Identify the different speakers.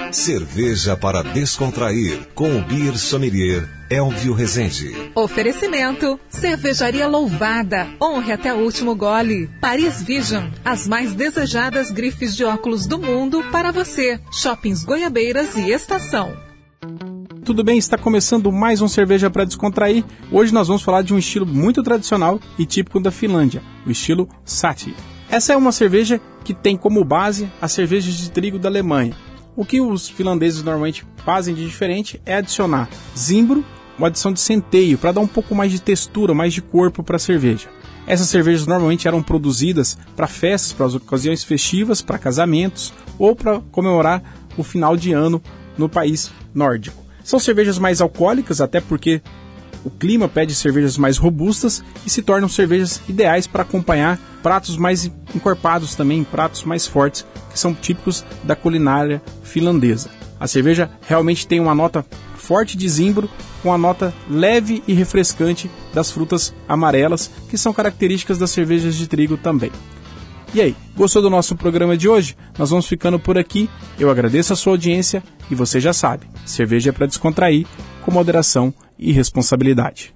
Speaker 1: Cerveja para descontrair, com o Beer Sommelier Elvio Rezende.
Speaker 2: Oferecimento: Cervejaria Louvada. Honre até o último gole. Paris Vision, as mais desejadas grifes de óculos do mundo para você. Shoppings Goiabeiras e Estação.
Speaker 3: Tudo bem? Está começando mais um Cerveja para Descontrair. Hoje nós vamos falar de um estilo muito tradicional e típico da Finlândia, o estilo Sahti. Essa é uma cerveja que tem como base as cervejas de trigo da Alemanha. O que os finlandeses normalmente fazem de diferente é adicionar zimbro, uma adição de centeio, para dar um pouco mais de textura, mais de corpo para a cerveja. Essas cervejas normalmente eram produzidas para festas, para as ocasiões festivas, para casamentos ou para comemorar o final de ano no país nórdico. São cervejas mais alcoólicas, até porque o clima pede cervejas mais robustas e se tornam cervejas ideais para acompanhar pratos mais encorpados também, pratos mais fortes, que são típicos da culinária finlandesa. A cerveja realmente tem uma nota forte de zimbro, com a nota leve e refrescante das frutas amarelas, que são características das cervejas de trigo também. E aí, gostou do nosso programa de hoje? Nós vamos ficando por aqui. Eu agradeço a sua audiência e você já sabe, cerveja é para descontrair, com moderação e responsabilidade.